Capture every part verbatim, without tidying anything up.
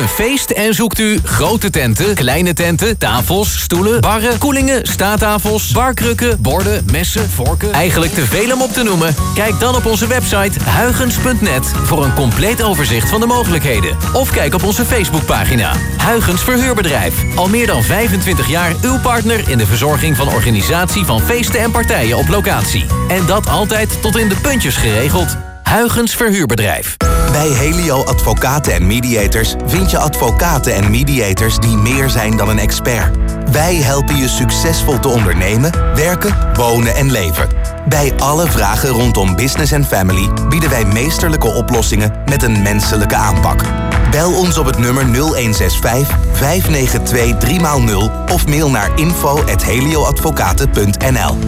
een feest en zoekt u grote tenten, kleine tenten, tafels, stoelen, barren, koelingen, staattafels, barkrukken, borden, messen, vorken. Eigenlijk te veel om op te noemen. Kijk dan op onze website huygens punt net voor een compleet overzicht van de mogelijkheden. Of kijk op onze Facebookpagina. Huygens Verhuurbedrijf. Al meer dan vijfentwintig jaar uw partner in de verzorging van organisatie van feesten en partijen op locatie. En dat altijd tot in de puntjes geregeld. Huygens Verhuurbedrijf. Bij Helio Advocaten en Mediators vind je advocaten en mediators die meer zijn dan een expert. Wij helpen je succesvol te ondernemen, werken, wonen en leven. Bij alle vragen rondom business en family bieden wij meesterlijke oplossingen met een menselijke aanpak. Bel ons op het nummer nul een zes vijf, vijf negen twee, drie nul of mail naar info at helioadvocaten punt n l.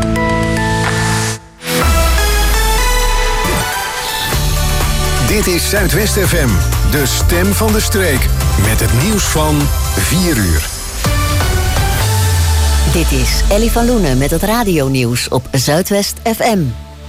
Dit is Zuidwest F M, de stem van de streek. Met het nieuws van vier uur. Dit is Ellie van Loenen met het radionieuws op Zuidwest F M.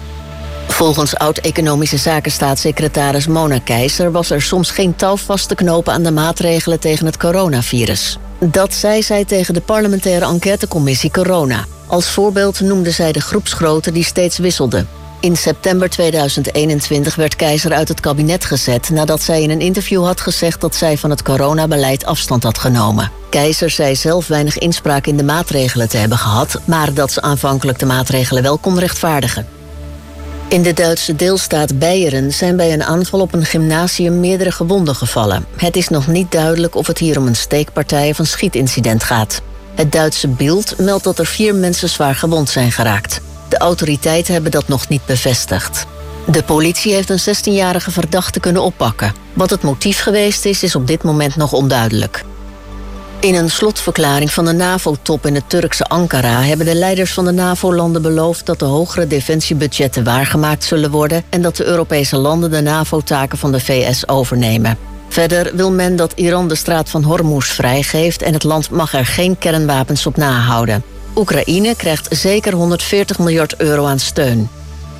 Volgens oud-economische zakenstaatssecretaris Mona Keizer was er soms geen touw vast te knopen aan de maatregelen tegen het coronavirus. Dat zei zij tegen de parlementaire enquêtecommissie Corona. Als voorbeeld noemde zij de groepsgrootte die steeds wisselde. In september tweeduizend eenentwintig werd Keizer uit het kabinet gezet nadat zij in een interview had gezegd dat zij van het coronabeleid afstand had genomen. Keizer zei zelf weinig inspraak in de maatregelen te hebben gehad, maar dat ze aanvankelijk de maatregelen wel kon rechtvaardigen. In de Duitse deelstaat Beieren zijn bij een aanval op een gymnasium meerdere gewonden gevallen. Het is nog niet duidelijk of het hier om een steekpartij of een schietincident gaat. Het Duitse Bild meldt dat er vier mensen zwaar gewond zijn geraakt. De autoriteiten hebben dat nog niet bevestigd. De politie heeft een zestienjarige verdachte kunnen oppakken. Wat het motief geweest is, is op dit moment nog onduidelijk. In een slotverklaring van de NAVO-top in het Turkse Ankara hebben de leiders van de NAVO-landen beloofd dat de hogere defensiebudgetten waargemaakt zullen worden en dat de Europese landen de NAVO-taken van de V S overnemen. Verder wil men dat Iran de straat van Hormuz vrijgeeft en het land mag er geen kernwapens op nahouden. Oekraïne krijgt zeker honderdveertig miljard euro aan steun.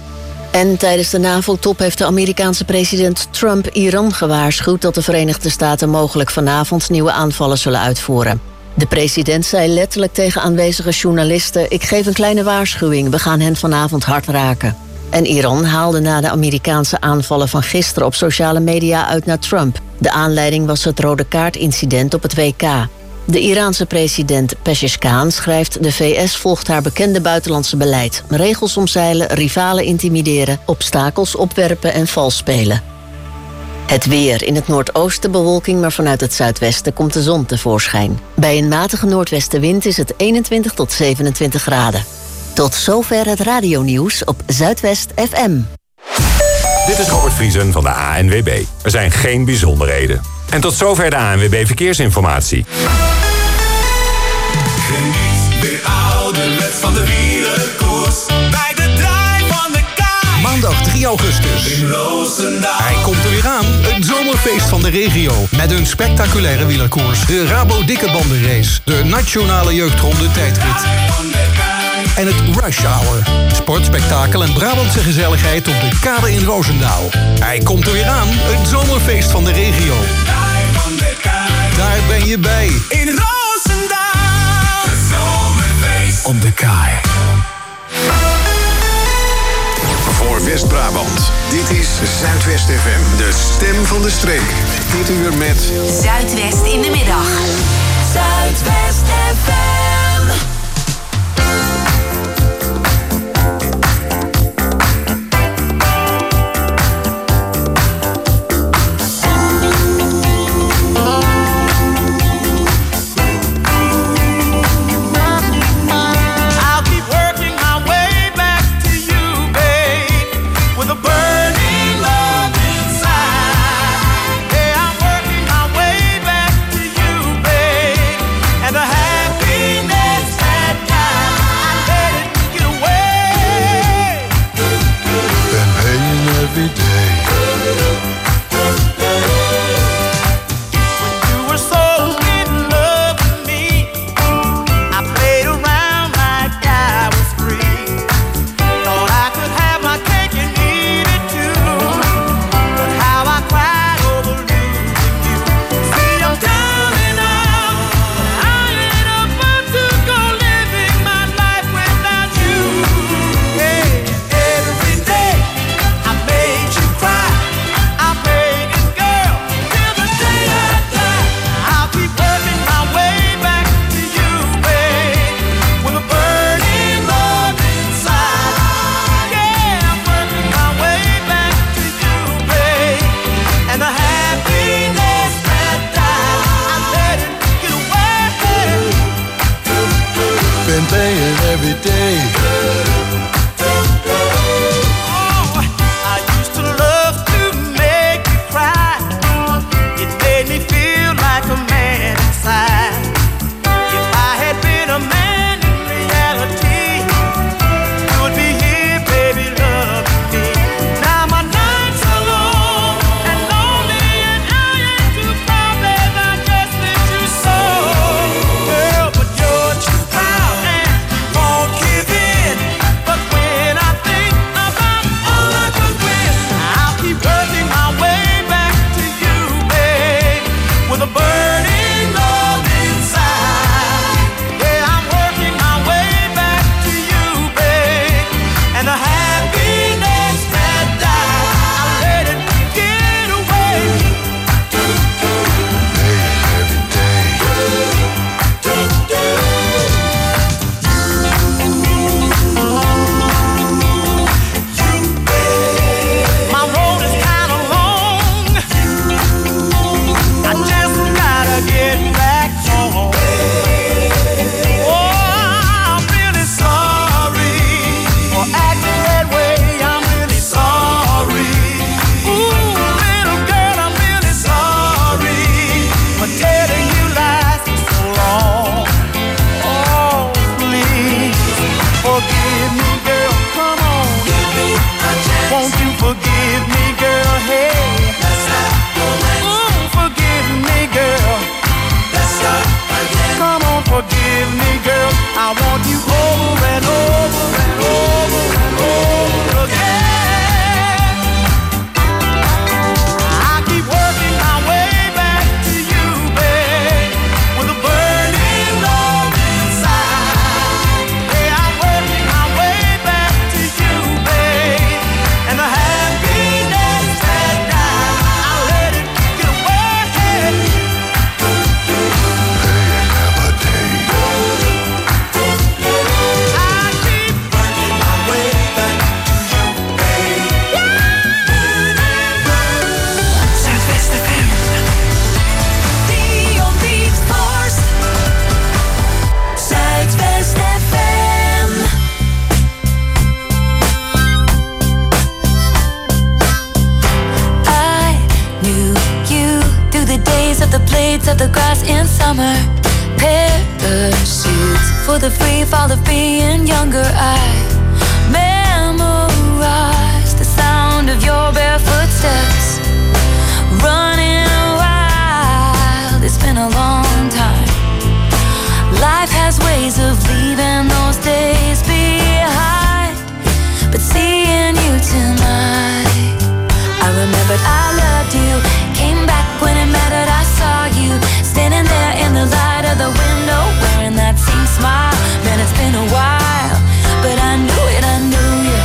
En tijdens de NAVO-top heeft de Amerikaanse president Trump Iran gewaarschuwd dat de Verenigde Staten mogelijk vanavond nieuwe aanvallen zullen uitvoeren. De president zei letterlijk tegen aanwezige journalisten: "Ik geef een kleine waarschuwing, we gaan hen vanavond hard raken." En Iran haalde na de Amerikaanse aanvallen van gisteren op sociale media uit naar Trump. De aanleiding was het rode kaart-incident op het W K. De Iraanse president Pezeshkian schrijft: "De V S volgt haar bekende buitenlandse beleid. Regels omzeilen, rivalen intimideren, obstakels opwerpen en vals spelen." Het weer. In het noordoosten bewolking, maar vanuit het zuidwesten komt de zon tevoorschijn. Bij een matige noordwestenwind is het eenentwintig tot zevenentwintig graden. Tot zover het radionieuws op Zuidwest F M. Dit is Robert Vriesen van de A N W B. Er zijn geen bijzonderheden. En tot zover de A N W B Verkeersinformatie. Geniet weer ouderwets van de wielerkoers bij de draai van de kaai. Maandag drie augustus. In Roosendaal. Hij komt er weer aan. Het zomerfeest van de regio. Met een spectaculaire wielerkoers. De Rabo Dikke Bandenrace. De Nationale Jeugdronde Tijdrit. En het Rush Hour. Sport, spektakel en Brabantse gezelligheid op de kade in Roosendaal. Hij komt er weer aan. Het zomerfeest van de regio. Daar ben je bij. In Roosendaal. Het zomerfeest op de kaai. Voor West-Brabant. Dit is Zuidwest F M. De stem van de streek. Dit uur met Zuidwest in de middag. Zuidwest F M. happiness. every day. Oh, I used to love to make you cry. It made me feel like a man inside. If I had been a man in reality, you would be here, baby, loving me. Now my nights are long and lonely, and I ain't too proud, babe, I just miss you so. Girl, but you're too proud and won't give in. But when I think about all I could win, I'll keep working my way back to you, babe, with a burning love inside. Yeah, I'm working my way back to you, babe, and the happiness that died, I let it get away. Every day. My road is kinda long. I just gotta get back home. Oh, I'm really sorry for acting that way. I'm really sorry. Ooh, little girl, I'm really sorry for telling you lies for so long. Oh, please forgive me, girl. Come on, won't you forgive me, girl? Hey, ooh, forgive me, girl. Come on, forgive me, girl. I want you over and over and over and over again. I keep working my way back to you, babe, with a burning love inside. Yeah, I'm working my way back to you, babe, and the happiness that died, I let it get away. Every day. I keep working my way back to you, babe. Zuidwest F M. Dion Beat Force. Zuidwest F M. I knew you through the days of the blades of the grass in summer. Parachutes for the free fall of being younger. I memorized the sound of your barefoot steps. Running wild, it's been a long time. Life has ways of leaving those days behind. But seeing you tonight, I remembered I loved you. Came back when it mattered, I saw you standing there in the light of the window, wearing that same smile. Man, it's been a while, but I knew it, I knew you.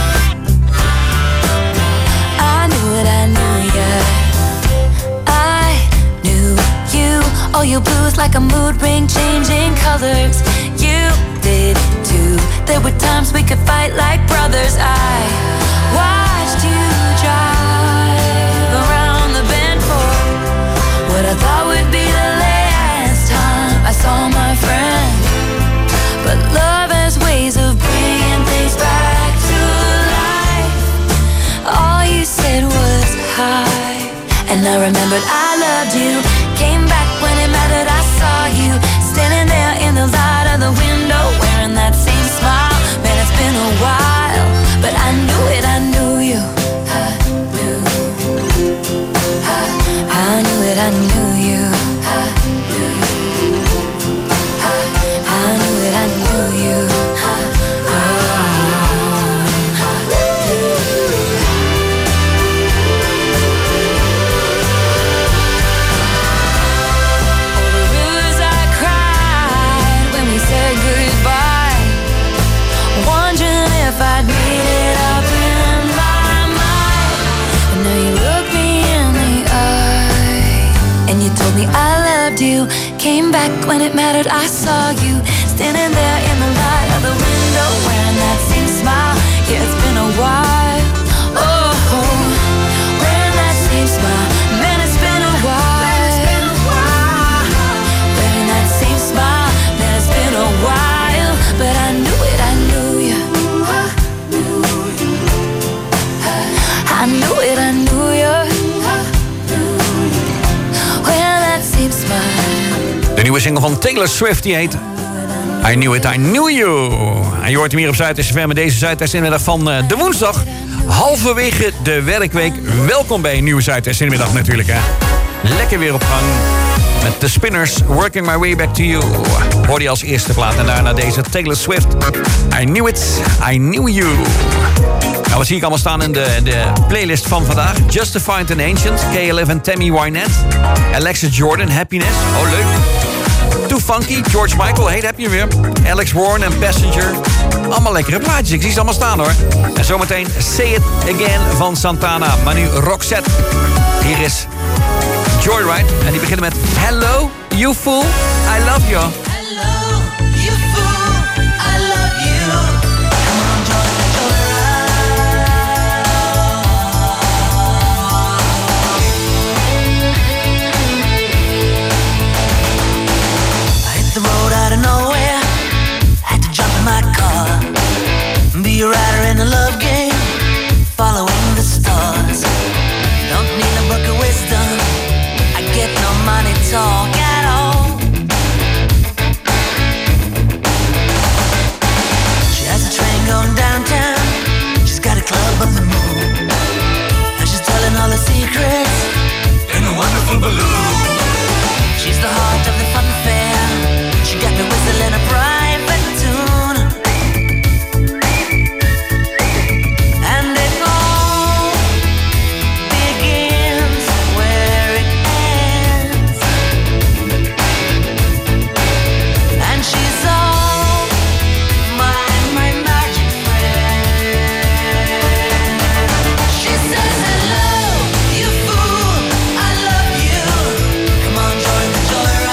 I knew it, I knew you. I knew you. Oh, your blues like a mood ring, changing colors. You did too. There were times we could fight like brothers. I watched you drive around the bend for what I thought would be the last time I saw my friend. But love has ways of bringing things back to life. All you said was hi, and I remembered I loved you. Came back when it mattered, I saw you standing there in the light of the window, wearing that same smile. Man, it's been a while, but I knew it, I knew you. I knew, I, I knew it, I knew you. I knew, I, I knew it, I knew you. I, I'd made it up in my mind. And now you look me in the eye, and you told me I loved you. Came back when it mattered, I saw you standing there in the light of the window, wearing that same smile. Yeah, it's been a while. Oh, wearing that same smile. Man, it's been a while. Wearing that same smile. Man, it's been a while. But I knew it, I knew De nieuwe single van Taylor Swift, die heet I Knew It, I Knew You. En je hoort hem hier op Zuidwest F M met deze Zuidwest Inmiddag van uh, de woensdag. Halverwege de werkweek. Welkom bij een nieuwe Zuidwest Inmiddag natuurlijk, hè. Lekker weer op gang. Met de Spinners, Working My Way Back To You. Hoorde je als eerste plaat. En daarna deze Taylor Swift. I Knew It, I Knew You. Nou, wat zie ik allemaal staan in de, de playlist van vandaag? Justified and Ancient, K L F en Tammy Wynette. Alexis Jordan, Happiness. Oh, leuk. Too Funky, George Michael, hey, daar heb je weer. Alex Warren en Passenger. Allemaal lekkere plaatjes, ik zie ze allemaal staan hoor. En zometeen Say It Again van Santana. Maar nu Roxette. Hier is Joyride. En die beginnen met Hello, You Fool, I Love You. Hello, you fool, I love you. Come on, join the joyride. I hit the road out of nowhere. Had to jump in my car. Be a rider in a love game. Following the stars. Don't need a book of wisdom. I get no money talk at all. She has a train going downtown. She's got a club on the moon. And she's telling all her secrets in a wonderful balloon. She's the heart of the fun fair. She got me whistling a private tune. And it all begins where it ends. And she's all my, my magic friend. She says, hello, you fool, I love you. Come on, join the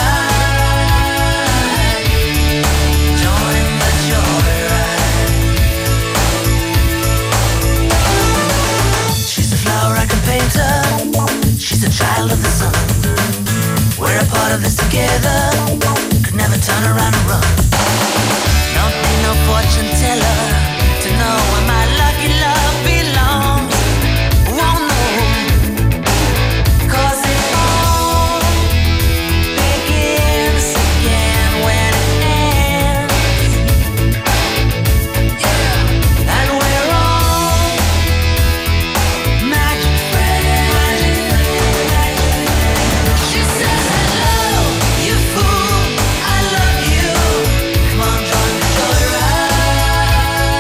joyride. Join the joyride. She's a flower I can paint her. She's a child of the sun. We're a part of this together. Could never turn around and run. Don't need no fortune teller to know where my lucky love belongs. Won't know. 'Cause it all begins again when it ends. Yeah. And we're all magic friends. She says, hello, you fool, I love you. Come on, join the joyride.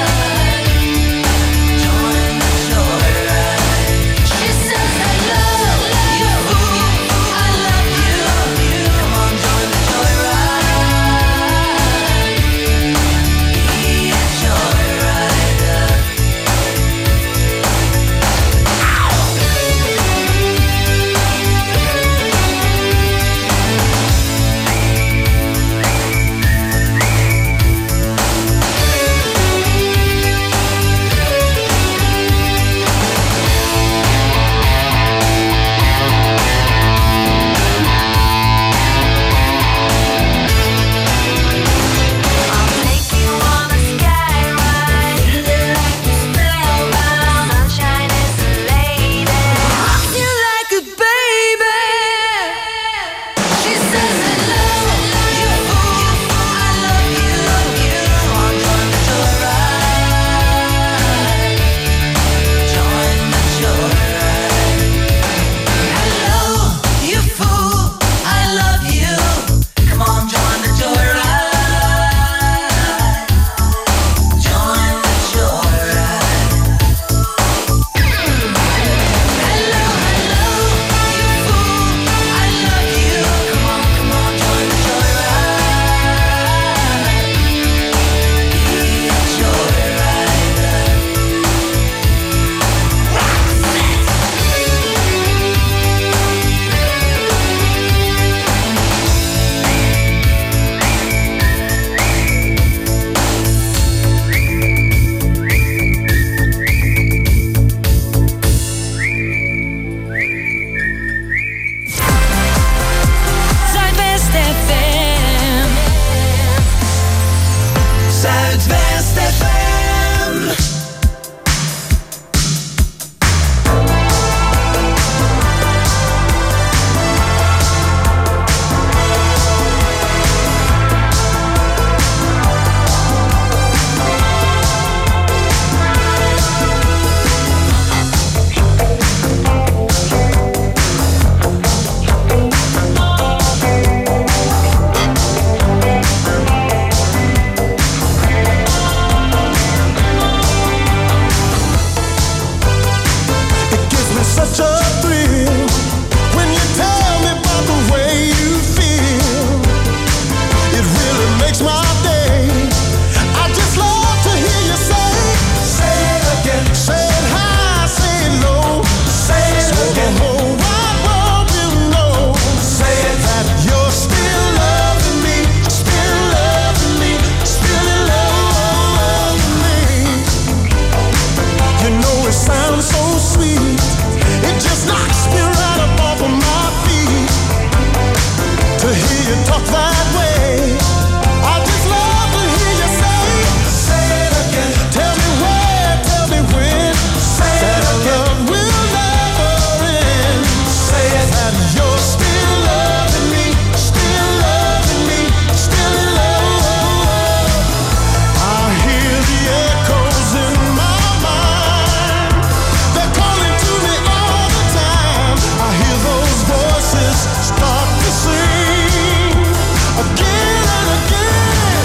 talk that way. I just love to hear you say, say it again. Tell me where, tell me when. Say that it again. Love will never end. Say it. That you're still loving me, still loving me, still in love. I hear the echoes in my mind. They're calling to me all the time. I hear those voices start to sing again and again.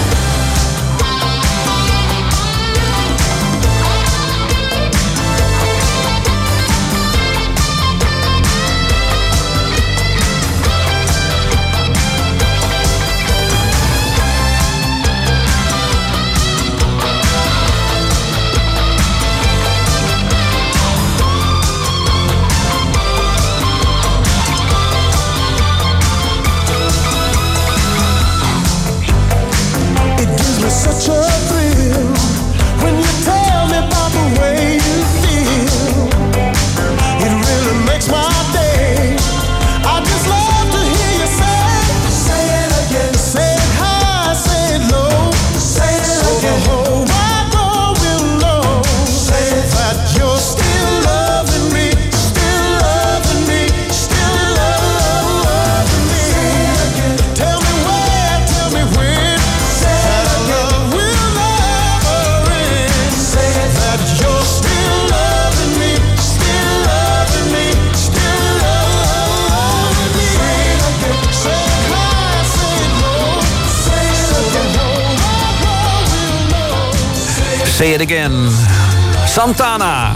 It gives me such a thrill when you tell me about the way you feel. It really makes my day. I just love to hear you say, say it again. Say it high, say it low. Say it so again. The whole wide world will know. Say it. That you're still loving me, still loving me, still loving me. Say it again. Tell me where, tell me when. Say that it love will never end. Say it. That you're still loving me, still loving me, still loving me. Say it again. Say it high, say it low. Say it so the whole wide world will know. Say it again. Santana.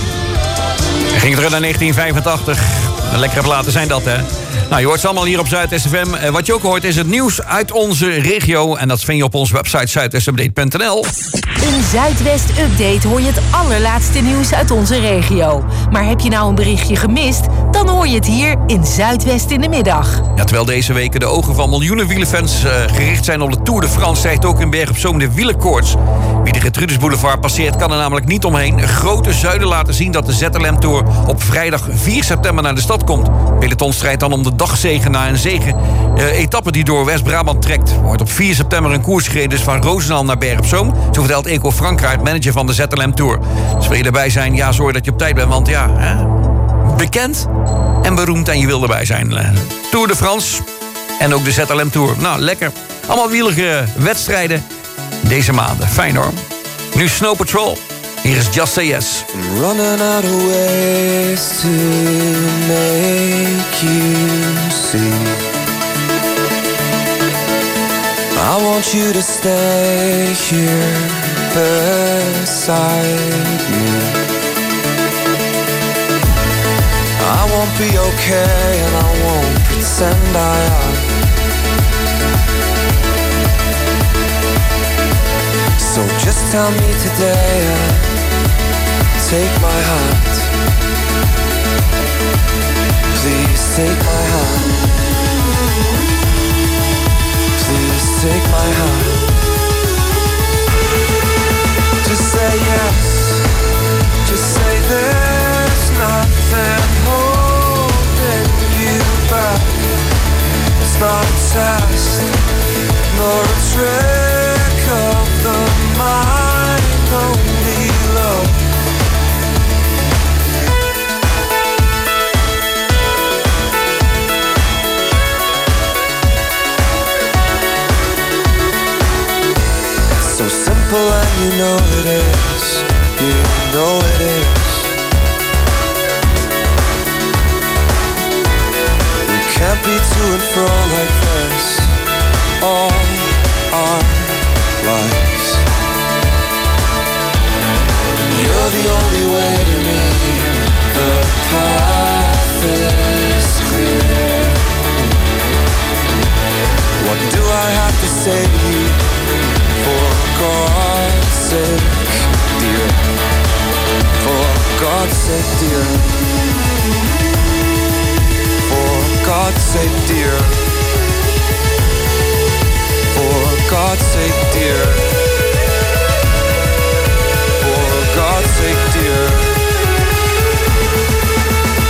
Hij ging terug naar negentien vijfentachtig. Een lekkere platen zijn dat, hè? Nou, je hoort ze allemaal hier op Zuidwest F M. Eh, Wat je ook hoort is het nieuws uit onze regio. En dat vind je op onze website zuidwestupdate punt n l. In Zuidwest Update hoor je het allerlaatste nieuws uit onze regio. Maar heb je nou een berichtje gemist? Dan hoor je het hier in Zuidwest in de middag. Ja, terwijl deze weken de ogen van miljoenen wielerfans eh, gericht zijn op de Tour de France, stijgt ook in Berg op Zoom de wielerkoorts. Wie de Gertrudis Boulevard passeert, kan er namelijk niet omheen. Een grote zuiden laten zien dat de Z L M Tour op vrijdag vier september naar de stad komt. Peloton strijdt dan om de dagzegen na een zegen. Uh, etappe die door West-Brabant trekt. Er wordt op vier september een koers gereden, dus van Roosendaal naar Berg op Zoom. Zo vertelt Eco Frankrijk, manager van de Z L M Tour. Dus wil je erbij zijn, ja, zorg dat je op tijd bent, want ja, hè, bekend en beroemd en je wil erbij zijn. Uh, Tour de France en ook de Z L M Tour. Nou, lekker. Allemaal wielige wedstrijden deze maanden. Fijn hoor. Nu Snow Patrol. Hier is Just Say Yes. I'm running out of ways to make you see. I want you to stay here beside me. I won't be okay and I won't pretend I am. So just tell me today and take my hand. Please take my hand. Please take my hand. Just say yes. Just say there's nothing holding you back. It's not a test, nor a trick of the mind, only love. It's so simple and you know it is. You know it is. We can't be to and fro like this all our lives. You're the only way to me. The path is clear. What do I have to say to you? For God's sake, dear. For God's sake, dear. For God's sake, dear. For God's sake, dear. For God's sake, dear.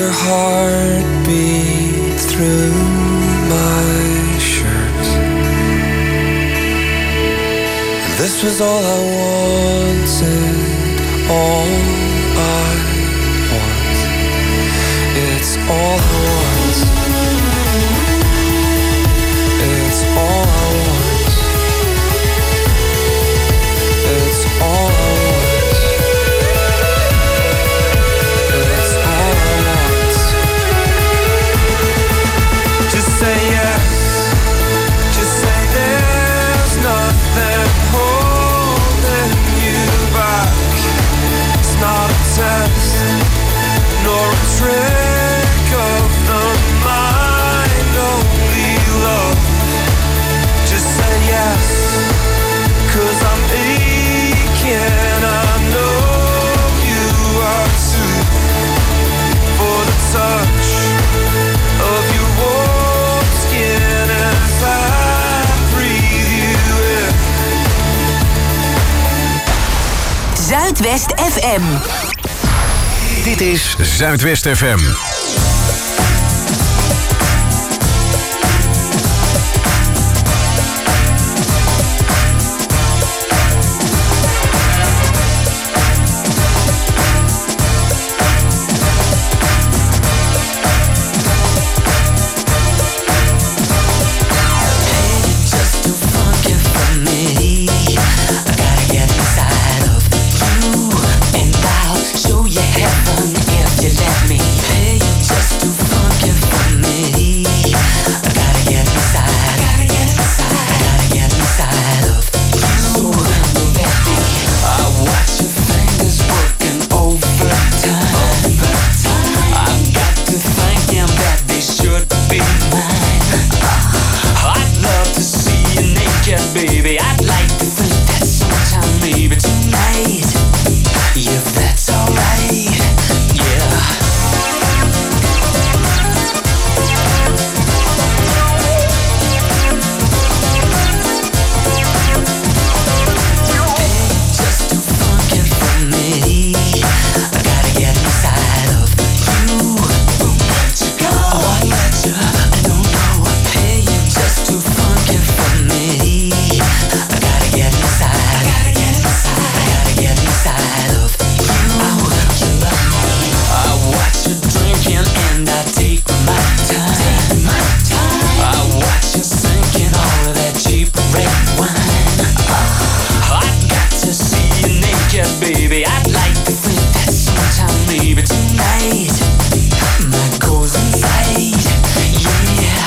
your heartbeat through my shirt. This was all I wanted, all I want. It's all I want. It's all I want. It's all I want. It's all I want. Just say yes. Just say there's nothing holding you back. It's not a test, nor a trick of the mind, only love. Just say yes, 'cause I'm aching, I know you are too. For the touch of your warm skin as I breathe you in. Zuidwest F M. Dit is Zuidwest F M. Baby, I'd like to think that sometime, maybe tonight, if that's alright, yeah. Just too funky for me. I gotta get inside of you. Won't let you go. I won't let you. I don't know. Hey, you're just too funky for me. I gotta get inside. I gotta get inside. I gotta get inside of you. I want you love me. I watch you drinking and I take my time. Take my time. I watch you sinking all of that cheap red wine. Uh, I got to see you naked, baby. I'd like to think that sometime, maybe tonight, my goes inside. Yeah.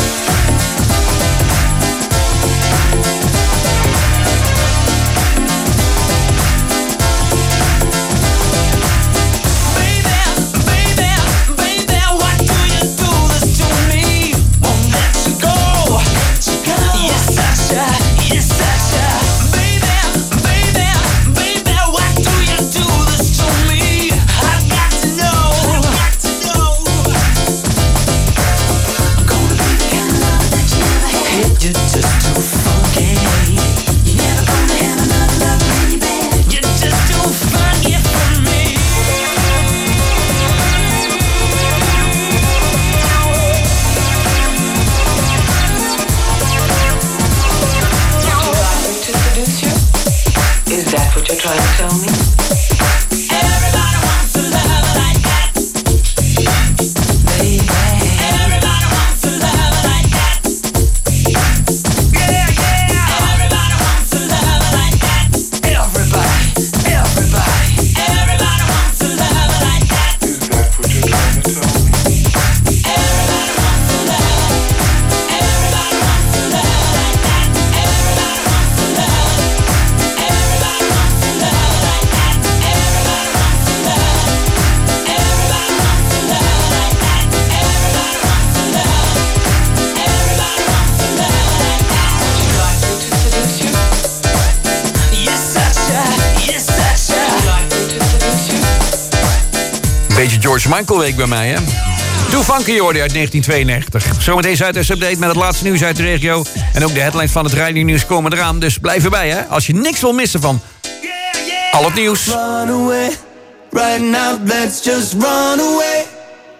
Beetje George Michael week bij mij, hè? Too Funky hoorde uit negentien tweeënnegentig. Zometeen Zuidwest Update met het laatste nieuws uit de regio. En ook de headlines van het rijnieuws komen eraan. Dus blijf erbij, hè? Als je niks wil missen van al het nieuws. Run away, right now, let's just run away.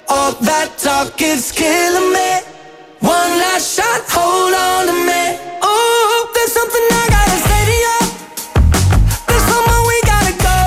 All that talk is killing me. One last shot, hold on to me. Oh, there's something I gotta say to you. There's somewhere we gotta go.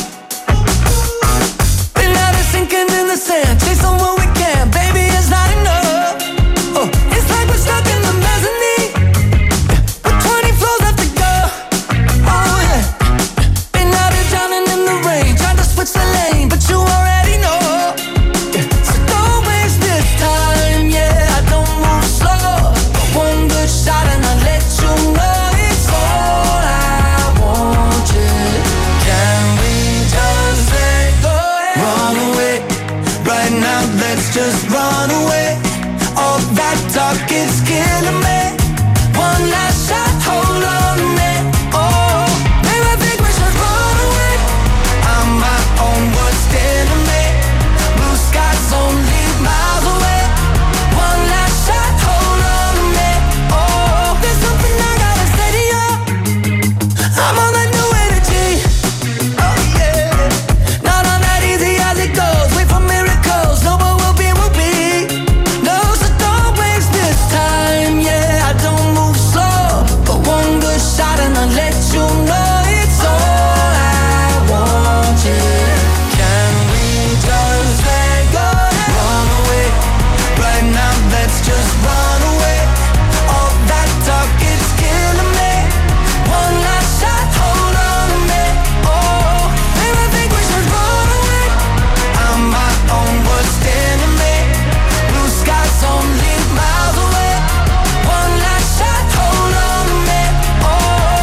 Been out of sinking in the sand, chasing what we can, baby, it's not enough. Oh, it's like we're stuck in the mezzanine, with twenty floors left to go. Oh yeah, been out of drowning in the rain, trying to switch the lane, but you already know. So don't waste this time, yeah, I don't move slow. But one good shot and I'll let you know it's all I want, yeah. Can we just let go? Run away, right now let's just run away. All that talk is killing me. One last shot, hold on to me. Oh, maybe I think we should run away. I'm my own worst enemy. Blue skies only miles away. One last shot, hold on to me. Oh, there's something I gotta say to you. I'm on that new energy. Oh yeah, not on that easy as it goes. Wait for miracles. No, but we'll be, we'll be. No, so don't waste this time. Yeah, I don't move slow, but one good shot and I'll let you know it's all I want. Yeah, can we just let go? Run away, right now let's just run away. All that talk is killing me. One last shot, hold on to me. Oh, maybe I think we should run away. I'm my own worst enemy. Blue skies only miles away. One last shot, hold on to me. Oh,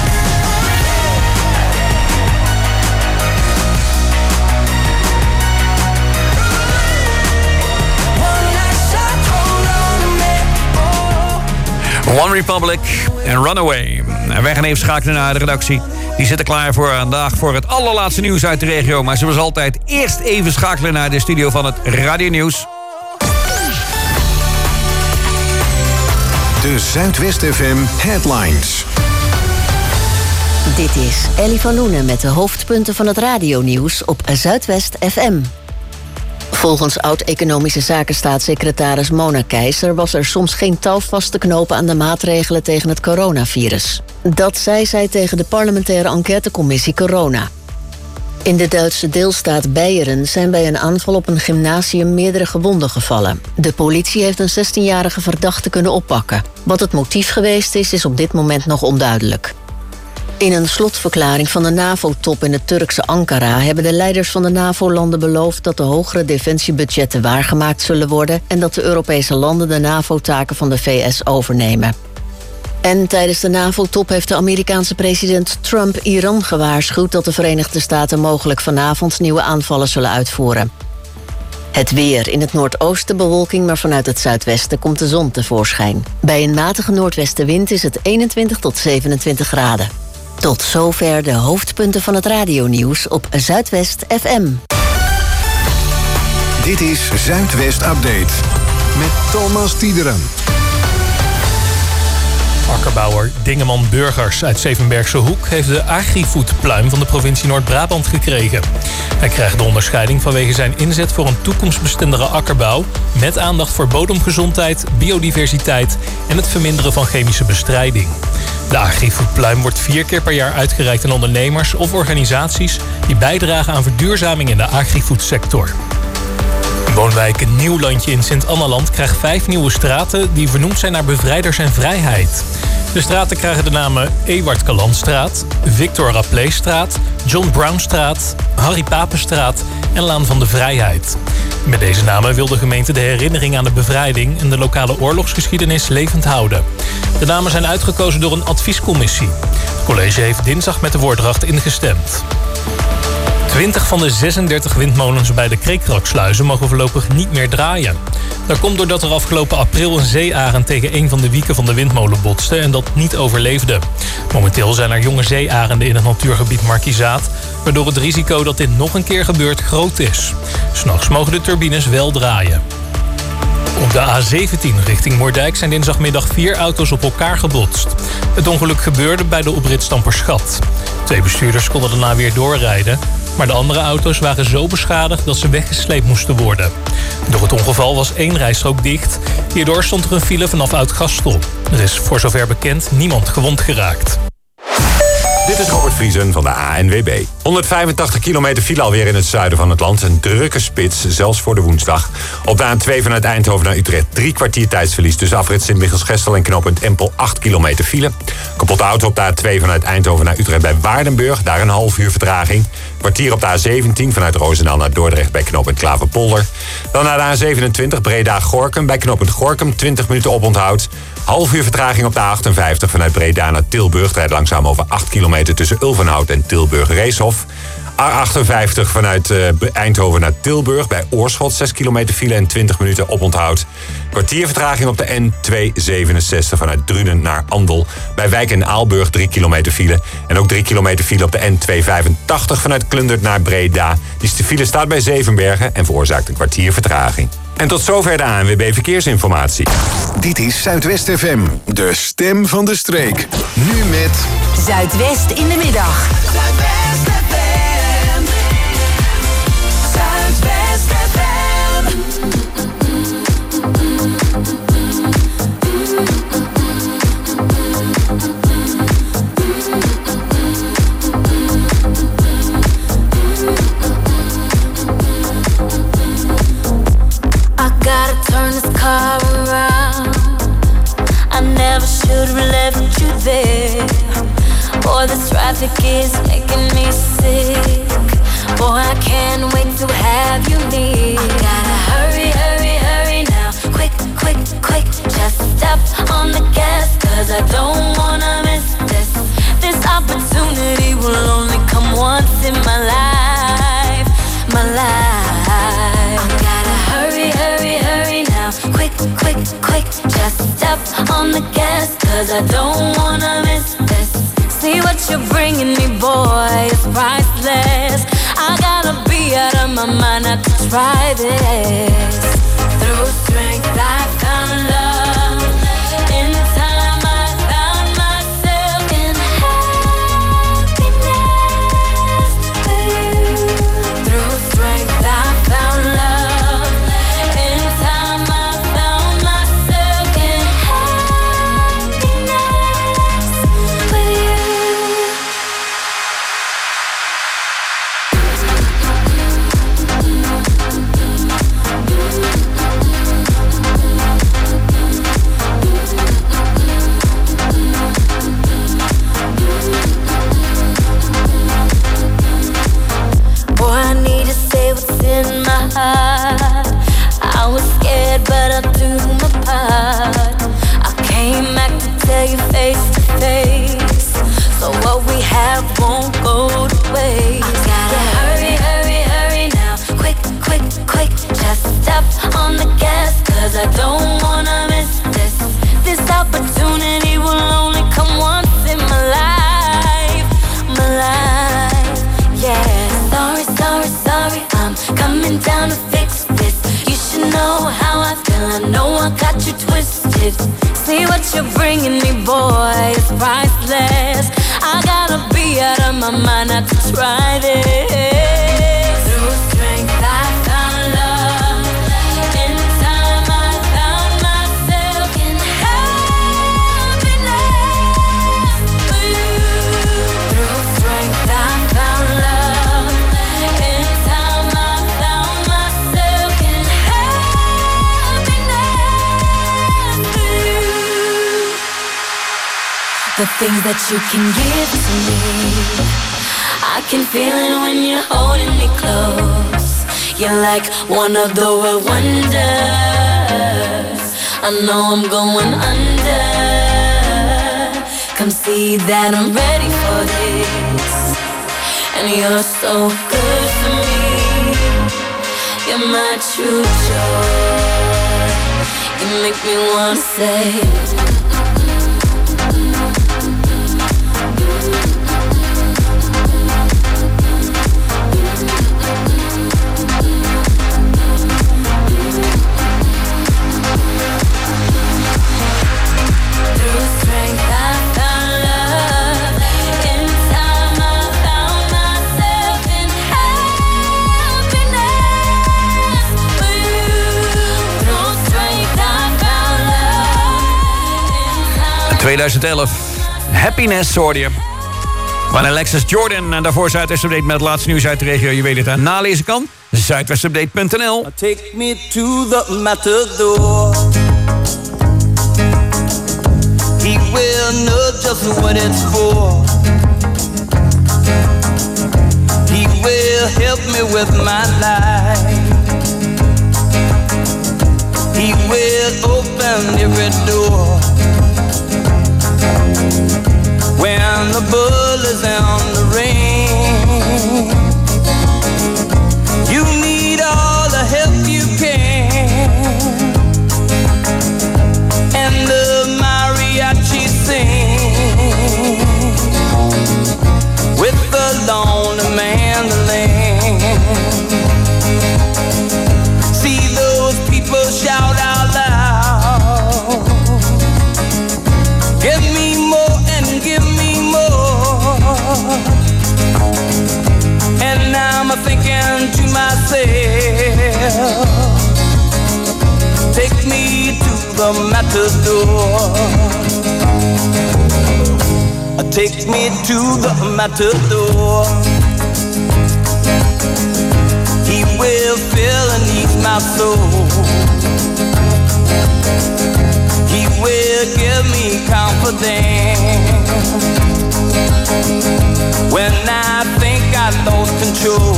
one last shot, hold on to me. Oh. One Republic en Runaway. En wij gaan even schakelen naar de redactie. Die zitten klaar voor vandaag voor het allerlaatste nieuws uit de regio. Maar zoals altijd eerst even schakelen naar de studio van het Radio Nieuws. De Zuidwest F M Headlines. Dit is Ellie van Loenen met de hoofdpunten van het radionieuws op Zuidwest F M. Volgens oud-economische zakenstaatssecretaris Mona Keizer was er soms geen touw vast te knopen aan de maatregelen tegen het coronavirus. Dat zei zij tegen de parlementaire enquêtecommissie Corona. In de Duitse deelstaat Beieren zijn bij een aanval op een gymnasium meerdere gewonden gevallen. De politie heeft een zestienjarige verdachte kunnen oppakken. Wat het motief geweest is, is op dit moment nog onduidelijk. In een slotverklaring van de NAVO-top in het Turkse Ankara hebben de leiders van de NAVO-landen beloofd dat de hogere defensiebudgetten waargemaakt zullen worden en dat de Europese landen de NAVO-taken van de V S overnemen. En tijdens de NAVO-top heeft de Amerikaanse president Trump Iran gewaarschuwd dat de Verenigde Staten mogelijk vanavond nieuwe aanvallen zullen uitvoeren. Het weer. In het noordoosten bewolking, maar vanuit het zuidwesten komt de zon tevoorschijn. Bij een matige noordwestenwind is het eenentwintig tot zevenentwintig graden. Tot zover de hoofdpunten van het radionieuws op Zuidwest F M. Dit is Zuidwest Update met Thomas Tiederen. Akkerbouwer Dingeman Burgers uit Zevenbergse Hoek heeft de Agrifood-pluim van de provincie Noord-Brabant gekregen. Hij krijgt de onderscheiding vanwege zijn inzet voor een toekomstbestendige akkerbouw met aandacht voor bodemgezondheid, biodiversiteit en het verminderen van chemische bestrijding. De Agrifood-pluim wordt vier keer per jaar uitgereikt aan ondernemers of organisaties die bijdragen aan verduurzaming in de agrifoodsector. Woonwijk Nieuwlandje in Sint-Annaland krijgt vijf nieuwe straten die vernoemd zijn naar bevrijders en vrijheid. De straten krijgen de namen Ewart Kalandstraat, Victor Rapleestraat, John Brownstraat, Harry Papenstraat en Laan van de Vrijheid. Met deze namen wil de gemeente de herinnering aan de bevrijding en de lokale oorlogsgeschiedenis levend houden. De namen zijn uitgekozen door een adviescommissie. Het college heeft dinsdag met de woordracht ingestemd. twintig van de zesendertig windmolens bij de Kreekraksluizen mogen voorlopig niet meer draaien. Dat komt doordat er afgelopen april een zeearend tegen een van de wieken van de windmolen botste en dat niet overleefde. Momenteel zijn er jonge zeearenden in het natuurgebied Markizaat, waardoor het risico dat dit nog een keer gebeurt groot is. 'S Nachts mogen de turbines wel draaien. Op de A zeventien richting Moerdijk zijn dinsdagmiddag vier auto's op elkaar gebotst. Het ongeluk gebeurde bij de oprit Stamperschat. Twee bestuurders konden daarna weer doorrijden. maar de andere auto's waren zo beschadigd dat ze weggesleept moesten worden. Door het ongeval was één rijstrook dicht. Hierdoor stond er een file vanaf Oud-Gastrop. Er is voor zover bekend niemand gewond geraakt. Dit is Robert Vriesen van de A N W B. honderdvijfentachtig kilometer file alweer in het zuiden van het land. Een drukke spits, zelfs voor de woensdag. Op de A twee vanuit Eindhoven naar Utrecht drie kwartier tijdsverlies. Tussen afrit Sint-Michels-Gestel en knooppunt Empel acht kilometer file. Kapotte auto op de A twee vanuit Eindhoven naar Utrecht bij Waardenburg. Daar een half uur vertraging. Kwartier op de A zeventien vanuit Roosendaal naar Dordrecht bij knooppunt Klaverpolder. Dan naar de A zevenentwintig Breda-Gorkum bij knooppunt Gorkum. twintig minuten oponthoud. Half uur vertraging op de A achtenvijftig vanuit Breda naar Tilburg. Rijdt langzaam over acht kilometer tussen Ulvenhout en Tilburg-Reeshof. A achtenvijftig vanuit uh, Eindhoven naar Tilburg bij Oorschot. zes kilometer file en twintig minuten oponthoud. Kwartier vertraging op de N tweehonderdzevenenzestig vanuit Drunen naar Andel. Bij Wijk en Aalburg drie kilometer file. En ook drie kilometer file op de N tweehonderdvijfentachtig vanuit Klundert naar Breda. Die file staat bij Zevenbergen en veroorzaakt een kwartier vertraging. En tot zover de A N W B Verkeersinformatie. Dit is Zuidwest F M, de stem van de streek. Nu met Zuidwest in de middag. Zuidwest F M. Zuidwest F M. I gotta turn this car around. I never should have left you there. Boy, this traffic is making me sick. Boy, I can't wait to have you near. I gotta hurry, hurry, hurry now. Quick, quick, quick. Just step on the gas, cause I don't wanna miss this. This opportunity will only come once in my life. My life. I gotta hurry, hurry, hurry now. Quick, quick, quick. Just step on the gas, cause I don't wanna miss this. See what you're bringing me, boy, it's priceless. I gotta be out of my mind not to try this. Through strength I found love. In time I found myself in happiness with you. Through strength I found love. In time I found myself in happiness with you. Boy, I need to say what's in my heart. I was scared, but I'll do my part. I came back to tell you face to face. So what we have won't go to waste. I gotta hurry, hurry, hurry now. Quick, quick, quick. Just step on the gas, cause I don't wanna miss this. This opportunity will only come once in my life. My life, yeah. Sorry, sorry, sorry, I'm coming down to fix this. You should know how I feel, I know I got you twisted. See what you're bringing me, boy, it's priceless. I gotta be out of my mind not to try this. Through strength I found love. In time I found myself in happiness with you. Through strength I found love. In time I found myself in happiness with you. The things that you can give to me, I can feel it when you're holding me close. You're like one of the world wonders. I know I'm going under. Come see that I'm ready for this. And you're so good for me. You're my true joy. You make me wanna say in time I found myself in heaven. tweeduizend elf. Happiness hoorde je. Van Alexis Jordan. En daarvoor Zuidwest Update met het laatste nieuws uit de regio. Je weet het, hè? Nalezen kan. Zuidwestupdate punt n l. Take me to the matador. He will know just what it's for. He will help me with my life. He will open every door. When the bull is on the ring, you need all the help you can. And the mariachi sing with the lonely mandolin. See those people shout out loud, give me more and give me more. And I'm thinking to myself, take me to the matador. Take me to the matador. He will fill and ease my soul. He will give me confidence when I think I lost control.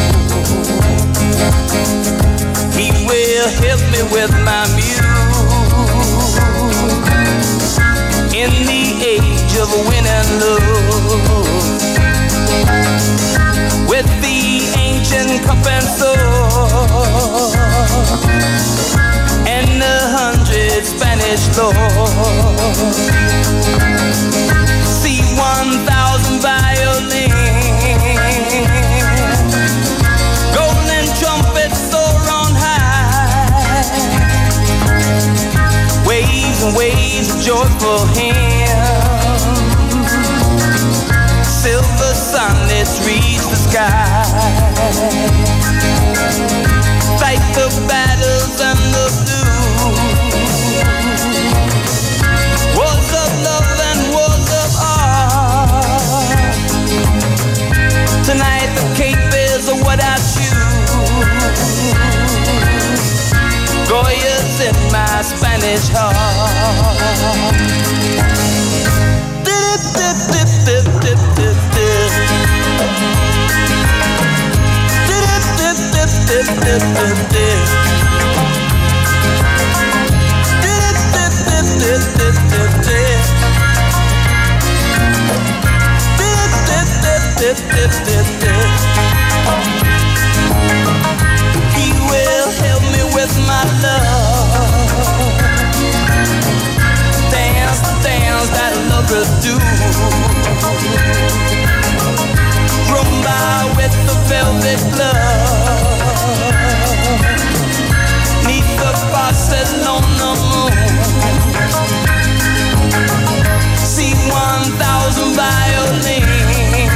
He will help me with my muse in the age of win and lose. With the ancient cup and sword and a hundred Spanish lords. See one thousand violins, golden trumpets soar on high, waves and waves of joyful hymns. Silver sunlets reach the sky, fight the battles and the blues, wars of love and wars of art. Tonight the cape is what I choose, Goya's in my Spanish heart. Dip, dip, dip, dip, dip, dip. Dip, dip, dip, dip, dip, dip, dip. Dip, dip, dip, dip, dip, dip, dip. Dip, dip, dip, dip, dip, dip. He will help me with my love. Dance the dance that lovers do. Rumba with the velvet glove, neath the Barcelona moon. See one thousand violins,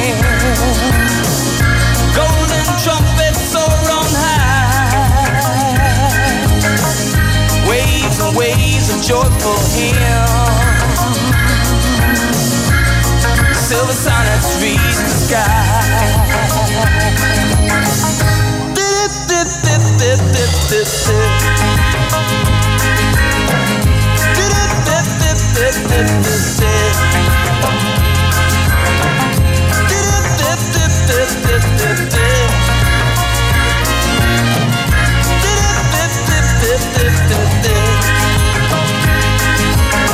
golden trumpets soar on high, waves and waves of joyful hymns. Silver sonnets reach the sky. Dip, dip, dip, dip, dip, dip, dip. Dip, dip, dip, dip, dip, dip, dip. Dip, dip, dip, dip, dip, dip, dip. Dip, dip, dip, dip, dip, dip, dip.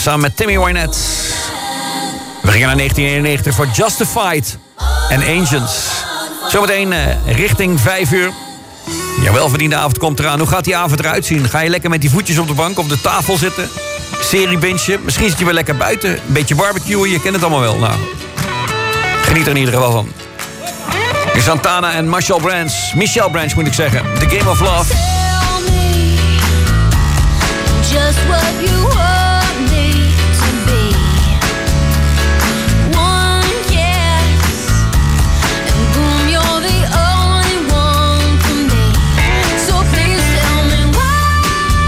samen met Timmy Wynette. We gingen naar negentien eenennegentig voor Justified en Ancients. Zometeen uh, richting vijf uur. Ja, welverdiende avond komt eraan. Hoe gaat die avond eruit zien? Ga je lekker met die voetjes op de bank op de tafel zitten? Seriebintje? Misschien zit je wel lekker buiten. Een beetje barbecuen, je kent het allemaal wel. Nou, geniet er in ieder geval van. Hier is Santana en Michelle Branch. Michelle Branch moet ik zeggen. The Game of Love. Tell me just what you want me to be. One kiss and boom, you're the only one for me. So please tell me why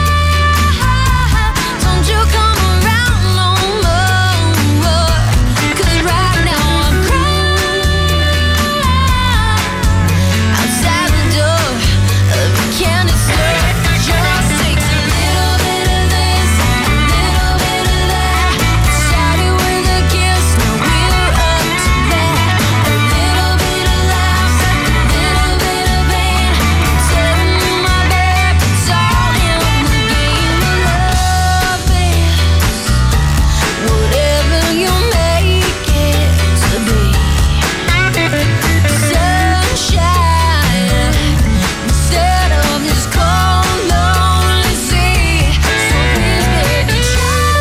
don't you come around no more? 'Cause right now I'm crying outside the door of your candy store. Just takes a little bit of this, a little bit of that. Started with a kiss, now we're up to bat. A little bit of laughs, a little bit of pain. Telling you my babe, it's all in the game of love is whatever you make it to be. Sunshine instead of this cold, lonely sea. So please, baby, try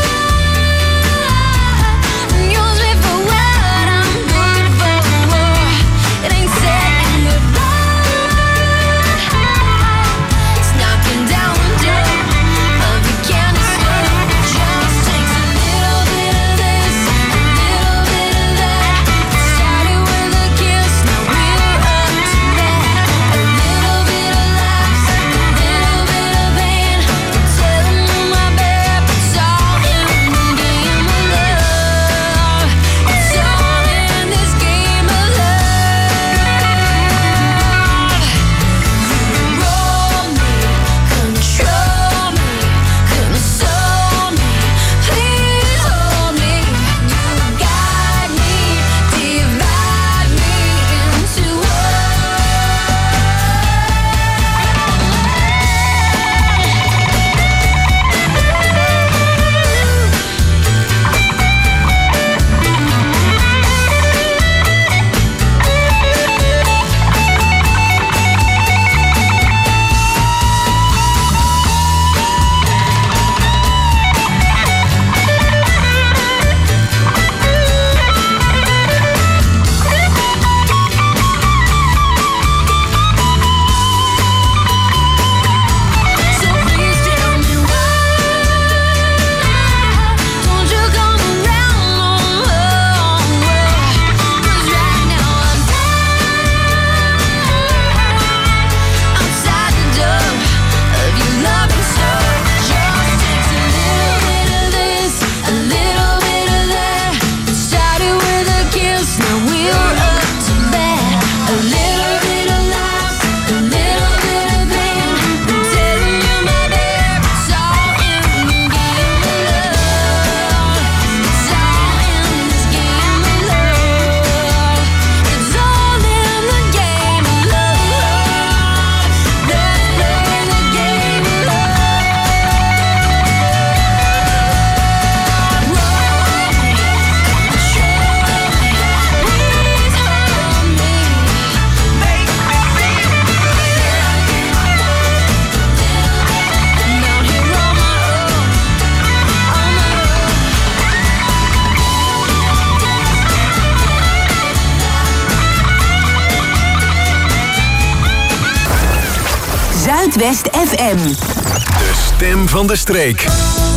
and use me for what I'm good for. It ain't saying goodbye. It's knocking down the door of your candy store. Just takes a little bit of this, a little bit of that. Started with a kiss, now we're up to bat. A little bit of laughs, a little bit of pain. Telling you my babe, it's all in the game of love. It's all in this game of love. You roll me, control me, console me. Please hold me. You guide me, divide me into So please tell me why don't you come around no more? 'Cause right now I'm outside the door of your loving store. Just takes a little bit of this, a little bit of that. Started with a kiss, now we're up to bat. A little bit of laughs, a little bit of pain. I'm telling you, my babe, it's all in the game of love. It's all in this game of love. It's all in the game of love. Let's play the game of love. Roll me, control me, please hold me. Make me feel now here on my own, on my own. Zuidwest F M. De stem van de streek.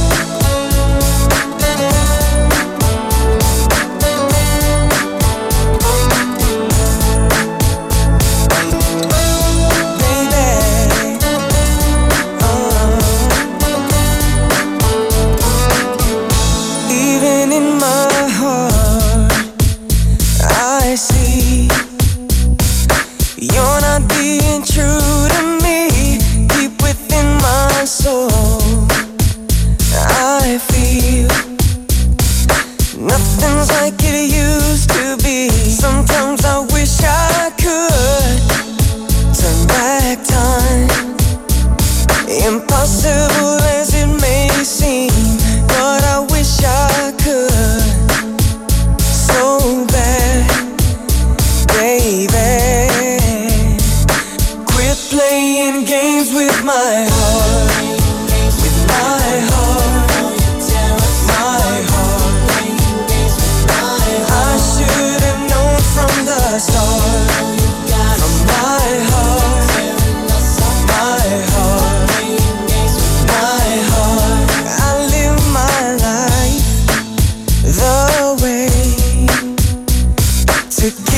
Even in my heart, I see you're not being true to me. Deep within my soul, I feel nothing's like it used to be. Sometimes I wish I could turn back time. Impossible as it may seem, but I wish I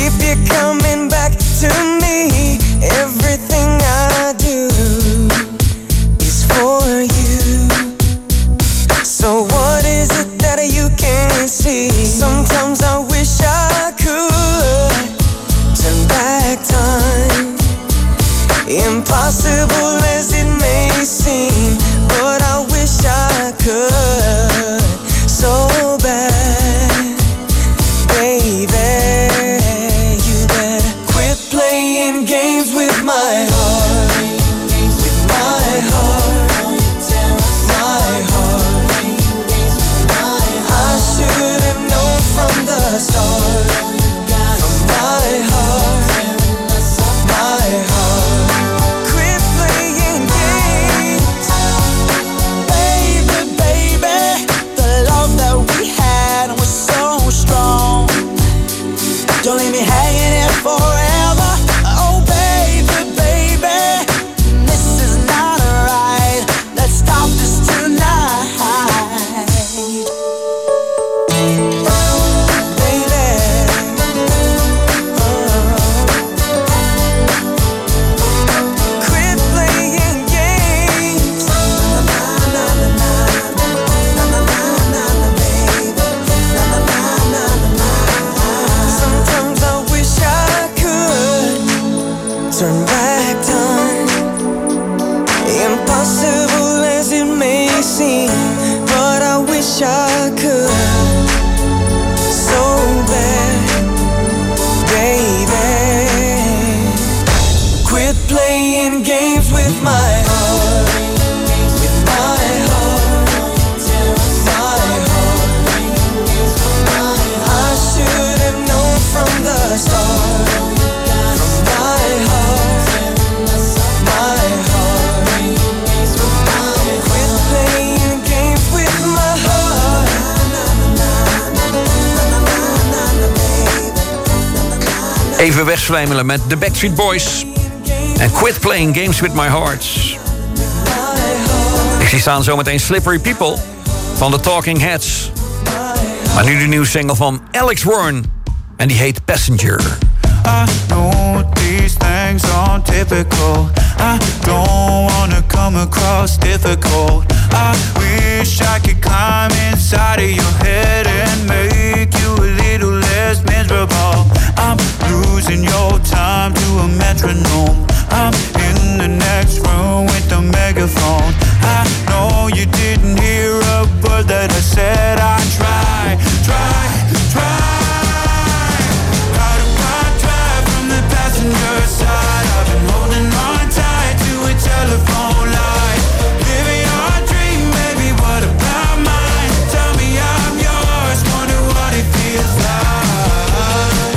If you're coming back to me, everything I do is for you. So what is it that you can't see? Sometimes I wish I could turn back time. Impossible as it may seem, but I wish I could so bad. Baby, you better quit playing games with my heart. With my heart, my heart. I should have known from the start. From my heart, my heart. Quit playing games. Baby, baby, the love that we had was so strong. Don't leave me hanging here forever. Oh baby, baby, this is not right. Let's stop this tonight. Quit playing games. Na na na na na na na na baby. Na na na na na. Sometimes I wish I could turn back time. Impossible as it may seem, but I wish I could so bad, baby. Quit playing games with my heart. With my heart, my heart. I should have known from the start. From my heart, my heart. Quit playing games with my heart. Even wegzwijmelen met de Backstreet Boys. En Quit Playing Games With My Heart. Ik zie staan zometeen Slippery People van The Talking Heads. Maar nu de nieuwe single van Alex Warren. En die heet Passenger. I know these things aren't typical. I don't wanna come across difficult. I wish I could climb inside of your head and make you a little less miserable. I'm losing your time to a metronome. I'm in the next room with the megaphone. I know you didn't hear a word that I said. I try, try, try. How do I drive from the passenger side? I've been holding on tight to a telephone line. Living your dream, baby, what about mine? Tell me I'm yours, wonder what it feels like.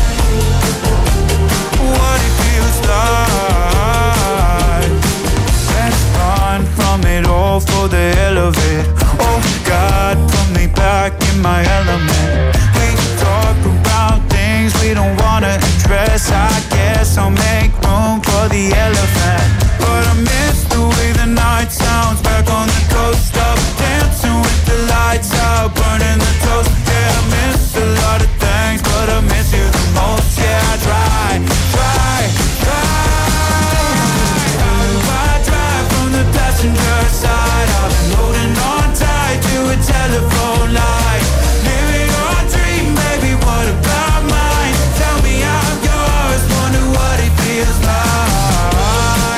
What it feels like. Let's run from it all for the hell of it. Oh God, put me back in my element. We talk about things we don't wanna address. I guess I'll make room for the elephant. But I miss the way the night sounds back on the coast. Up dancing with the lights out, burning the toast. Yeah, I miss a lot of things, but I miss you the most. Yeah, I try, try, try. How do I drive from the passenger side? I've been holding on tight to a telephone line. Living your dream, baby, what about mine? Tell me I'm yours, wonder what it feels like.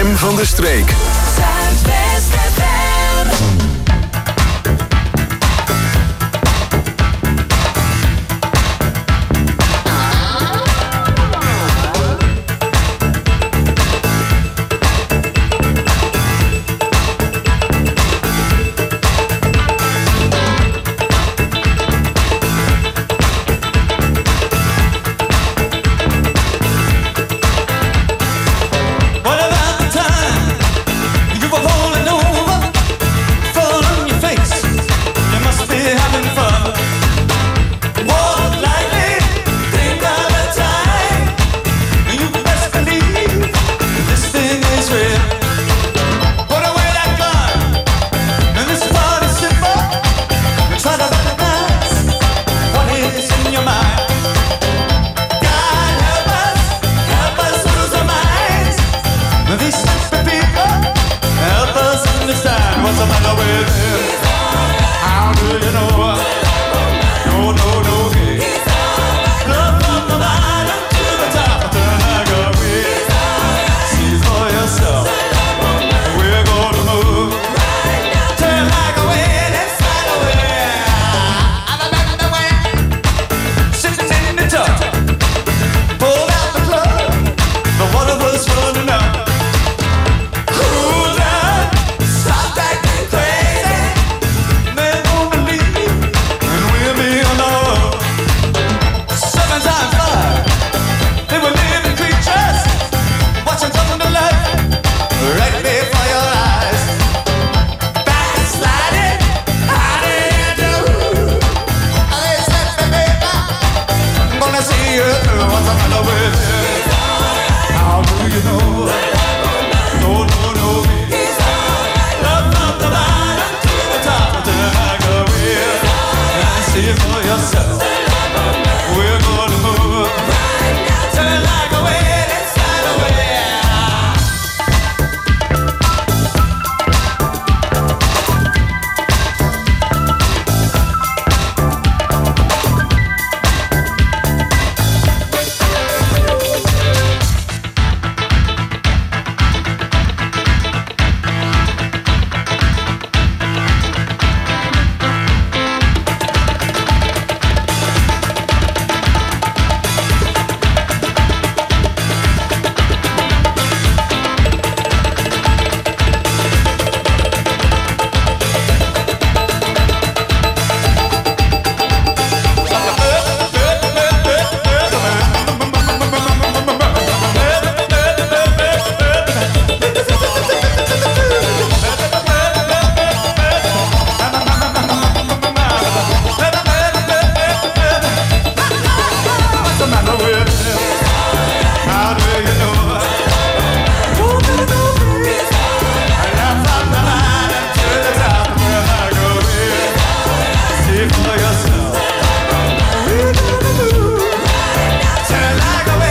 stem van de streek. Zuidwest.